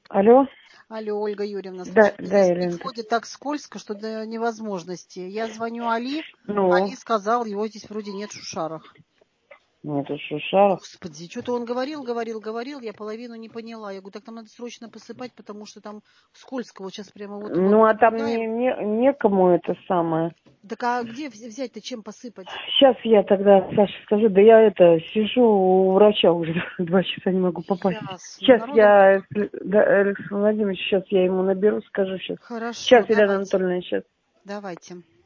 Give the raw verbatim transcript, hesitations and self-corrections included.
Алло. Алло, Ольга Юрьевна, Да, слушайте, да, здесь в Елена. переводе так скользко, что до невозможности. Я звоню Али, Ну, Али сказал, его здесь вроде нет в Шушарах. ну это Шушаров. Господи, что-то он говорил, говорил, говорил, я половину не поняла. Я говорю, так там надо срочно посыпать, потому что там скользко. Вот сейчас прямо вот Ну, а там наблюдаем. не, не, некому это самое. Так а где вз- взять-то, чем посыпать? Сейчас я тогда Саше скажу, да я это, сижу у врача уже два часа не могу попасть. Ясно. Сейчас Народу я, много. да, Александр Владимирович, сейчас я ему наберу, скажу сейчас. Хорошо, Сейчас, Елена давайте. Анатольевна, сейчас. Давайте.